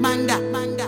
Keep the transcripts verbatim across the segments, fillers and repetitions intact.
Manda, manda.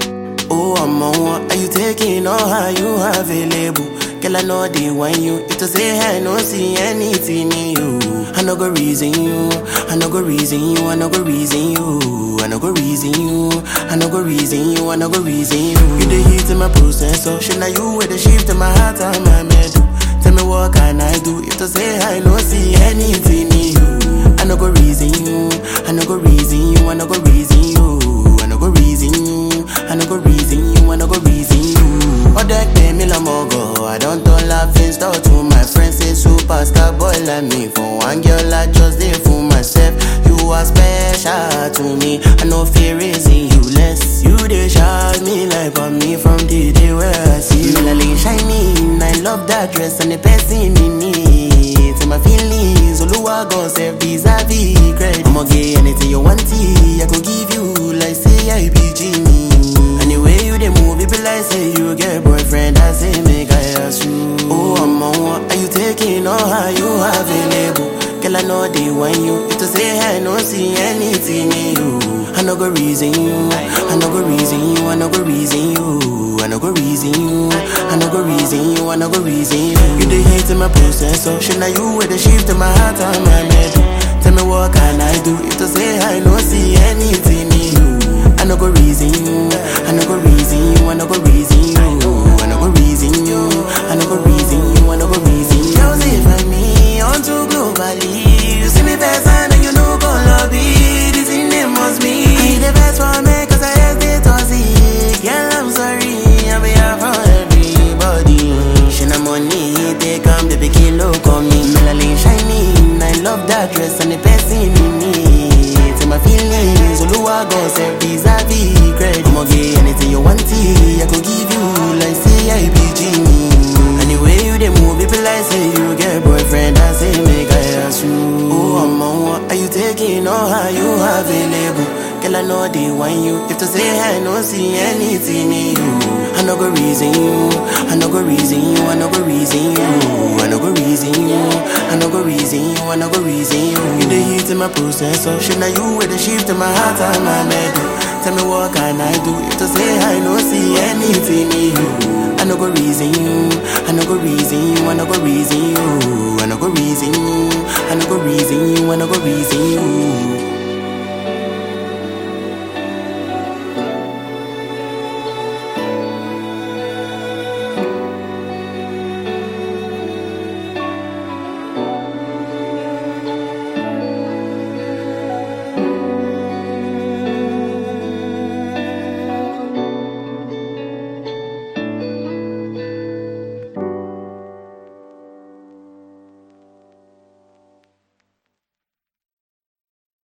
Oh, I'm on one. Are you taking all how you available? Girl, I know they want you. If to say I no see anything in you, I no go reason you. I no go reason you. I no go reason you. I no go reason you. I no go reason you. I no go reason you. You the heat in my processor. Should now you with the shift in my heart and my metal. Tell me what can I do? If to say I no see anything in you, I no go reason you. I no go reason you. I no go reason you. I no go reason you. I no go reason you. I no go reason you. Other pay me la mogo. I don't turn laughing stock to my friends. Say superstar boy like me. For one girl I just did for myself. You are special to me. I no fear raising you less. You they shout me like on me from the day where I see you. Like shining. I love that dress and the person in it. To my feelings, Oluwa gon' serve vis-a-vis credit. I'ma get anything you want, I could give you like say I be Genie. Anyway you dey move, it be like say you get boyfriend. I say make I ask you. Oh, I'm on one. Are you taking all how you available? Girl, I know they want you. If to say I no see anything in you, I no go reason you. I no go reason you. I no go reason you. I no go reason you. I no go reason you. I no go reason you. You the hate in my processor. Should now you with the shift in my heart and my metal. Tell me what can I do? If to say I no see anything in you, I no go reason you. I no go reason you. I no go reason you. I no go reason you. I no go reason you. I no go reason you. Girls, if I me on to globally, you see me best and you know gon' love me. This in it must be. I the best for me 'cause I just did toxic. Girl, I'm sorry. I'm here for everybody. She na money, they come the big look on me. Melanin shining. I love that dress and the person in it. To my feelings, Oluwa gon' serve vis-a-vis credit. I'ma get anything you want, I could give you like say I be Genie. Anyway you dey move, it be like say you get boyfriend. I say make I ask you. Oh, I'm on one. Are you taking all how you available? Girl, I know they want you. If to say I no see anything in you, I no go reason you. I no go reason you. I no go reason you. I no go reason you. I no go reason you. I no go reason you. You the heat in my processor. Should now you with the shift in my heart and my metal. Tell me what can I do? If to say I no see anything in you, I no go reason you. I no go reason you. I no go reason you. I no go reason you. I no go reason you. I no go reason you.